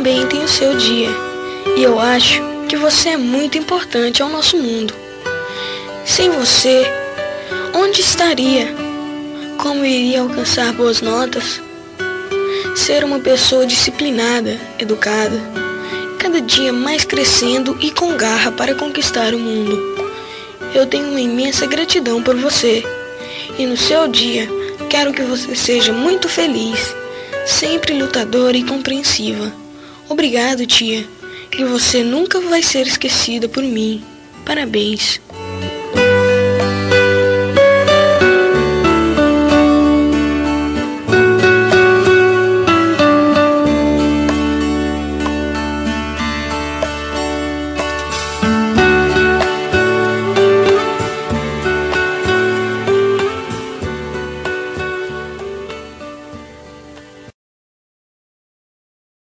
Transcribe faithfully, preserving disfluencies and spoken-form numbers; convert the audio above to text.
também tem o seu dia. E eu acho que você é muito importante ao nosso mundo. Sem você, onde estaria? Como iria alcançar boas notas? Ser uma pessoa disciplinada, educada, cada dia mais crescendo e com garra para conquistar o mundo. Eu tenho uma imensa gratidão por você. E no seu dia, quero que você seja muito feliz, sempre lutadora e compreensiva. Obrigado, tia. E você nunca vai ser esquecida por mim. Parabéns.